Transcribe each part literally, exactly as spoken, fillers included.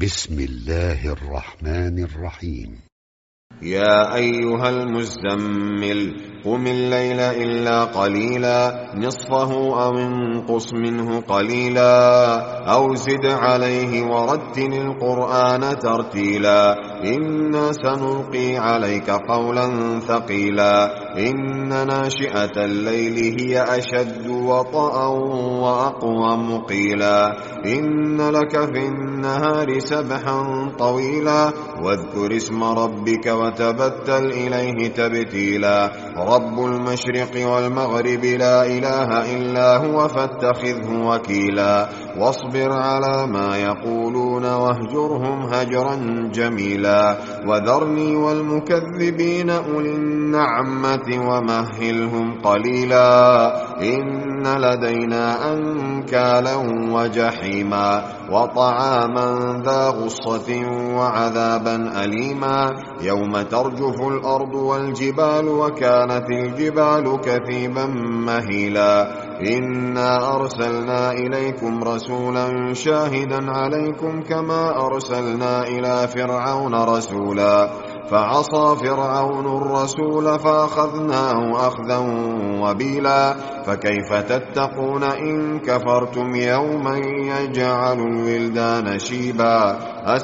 بسم الله الرحمن الرحيم. يا أيها المزمل قم الليل إلا قليلا نصفه أو انقص منه قليلا أو زد عليه ورتل القرآن ترتيلا إنا سنلقي عليك قولا ثقيلا إن ناشئة الليل هي أشد وطئا وأقوم قيلا إن لك في النهار سبحا طويلا واذكر اسم ربك وتبتل إليه تبتيلا رب المشرق والمغرب لا إله إلا هو فاتخذه وكيلا واصبر على ما يقولون واهجرهم هجرا جميلا وذرني والمكذبين أولي النعمة ومهلهم قليلا إن لدينا أنكالا وجحيما وطعاما ذا غصة وعذابا أليما يوم ترجف الأرض والجبال وكانت الجبال كثيبا مهيلا إنا أرسلنا إليكم رسولا شاهدا عليكم كما أرسلنا إلى فرعون رسولا فعصى فرعون الرسول فأخذناه أخذا وبيلا فكيف تتقون إن كفرتم يوما يجعل الولدان شيبا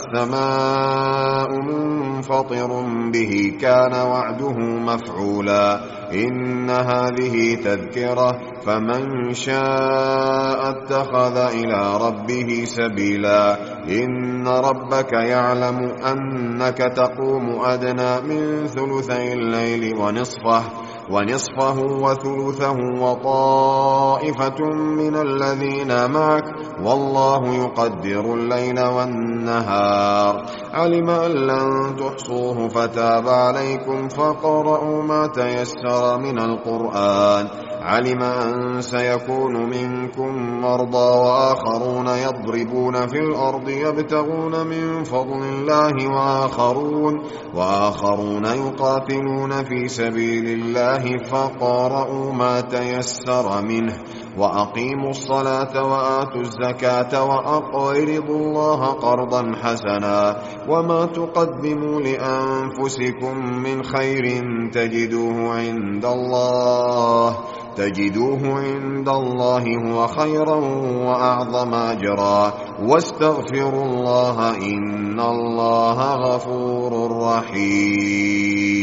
السماء منفطر به كان وعده مفعولا إن هذه تذكرة فمن شاء اتخذ إلى ربه سبيلا إن ربك يعلم أنك تقوم أدنى من ثلثي الليل ونصفه ونصفه وثلثه وطائفة من الذين معك والله يقدر الليل والنهار علم أن لن تحصوه فتاب عليكم فقرأوا ما تيسر من القرآن علم أن سيكون منكم مرضى وآخرون يضربون في الأرض يبتغون من فضل الله وآخرون, وآخرون يقاتلون في سبيل الله فقرأوا ما تيسر منه وأقيموا الصلاة وآتوا الزكاة وأقرضوا الله قرضا حسنا وما تقدموا لأنفسكم من خير تجدوه عند الله تجدوه عند الله هو خيرا وأعظم أجرا واستغفروا الله إن الله غفور رحيم.